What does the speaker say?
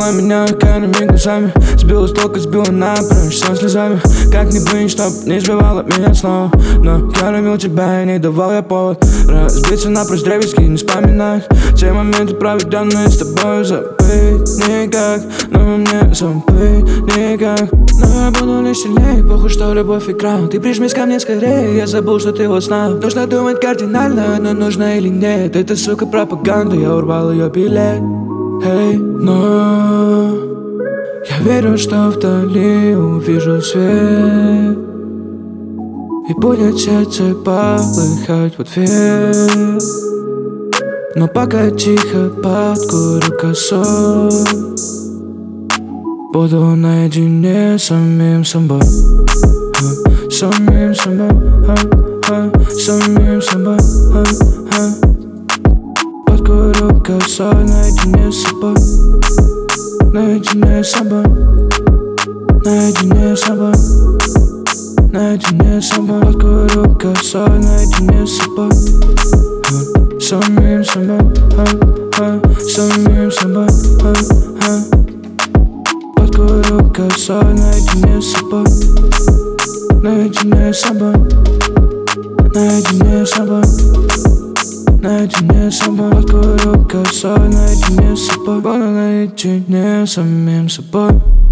Увидела меня карими глазами, сбила с толка, сбила напрочь со слезами. Как не быть, чтоб не сбивала меня снова. Но я любил тебя и не давал я повод разбиться напрочь дребезги, не вспоминать те моменты, проведенные с тобой. Забыть никак, но мне забыть никак. Но я буду лишь сильнее, похуй, что любовь игра. Ты прижмись ко мне скорее, я забыл, что ты вот знал. Нужно думать кардинально, но нужно или нет. Это, сука, пропаганда, я урвал ее билет. Эй, но я верю, что вдали увижу свет, и будет сердце полыхать в ответ. Но пока тихо под курю косой, буду наедине с самим собой. Самим собой, самим собой. Под курю косой, наедине с собой. Наедине с собой. Наедине с собой. Наедине с собой. Под курю косой, наедине с собой. Самим собой, самим собой. Под курю косой, наедине с собой. Наедине с собой. Наедине с собой. Наедине с собой. Под курю косой, наедине с собой. Буду наедине с самим собой.